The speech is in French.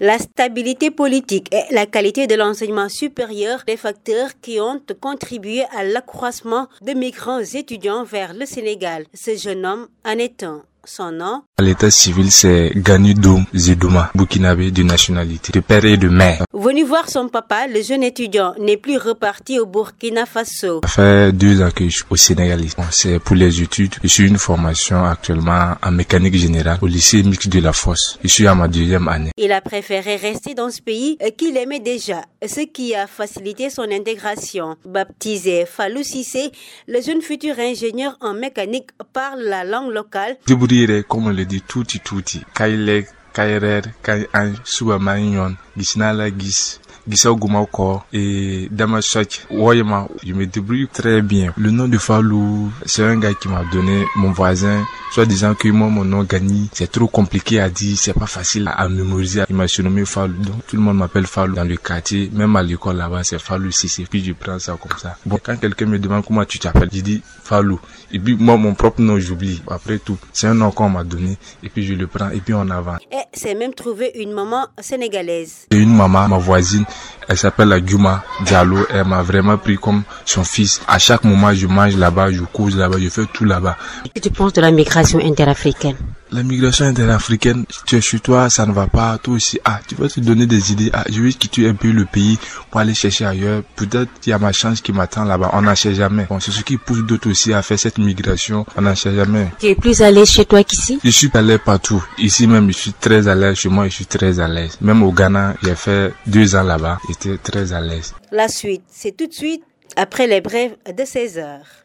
La stabilité politique et la qualité de l'enseignement supérieur, des facteurs qui ont contribué à l'accroissement de migrants étudiants vers le Sénégal. Ce jeune homme en est un. Son nom? À l'état civil, c'est Ganidoum Zidouma, burkinabé de nationalité, de père et de mère. Venu voir son papa, le jeune étudiant n'est plus reparti au Burkina Faso. Ça fait 2 ans que je suis au Sénégal. Bon, c'est pour les études. Je suis une formation actuellement en mécanique générale au lycée mixte de la Fosse. Je suis à ma 2e année. Il a préféré rester dans ce pays qu'il aimait déjà, ce qui a facilité son intégration. Baptisé Fallou Cissé, le jeune futur ingénieur en mécanique parle la langue locale. Comme on le dit, tuuti. Kailek, Kairer, Kaian, Suamanyon, Gisnala Gis, Gisogumako et Damasach. Woyama, je me débrouille très bien. Le nom de Fallou, c'est un gars qui m'a donné mon voisin, soit disant que moi, mon nom Gani, c'est trop compliqué à dire, c'est pas facile à mémoriser. Il m'a surnommé Fallou, donc tout le monde m'appelle Fallou dans le quartier, même à l'école là-bas, c'est Fallou Cissé. Puis je prends ça comme ça. Bon, quand quelqu'un me demande comment tu t'appelles, je dis Fallou. Et puis moi, mon propre nom, j'oublie. Après tout, c'est un nom qu'on m'a donné, et puis je le prends, et puis on avance. Et c'est même trouvé une maman sénégalaise. Et une maman, ma voisine, elle s'appelle la Djouma Diallo, elle m'a vraiment pris comme son fils. À chaque moment, je mange là-bas, je cause là-bas, je fais tout là-bas. Qu'est-ce que tu penses de la migration interafricaine? La migration interafricaine, tu es chez toi, ça ne va pas, toi aussi, tu vas te donner des idées, je vais quitter un peu le pays pour aller chercher ailleurs, peut-être il y a ma chance qui m'attend là-bas, on n'en sait jamais. Bon, c'est ce qui pousse d'autres aussi à faire cette migration, on n'en sait jamais. Tu es plus à l'aise chez toi qu'ici? Je suis à l'aise partout, ici même je suis très à l'aise, chez moi je suis très à l'aise. Même au Ghana, j'ai fait 2 ans là-bas, j'étais très à l'aise. La suite, c'est tout de suite après les brèves de 16 heures.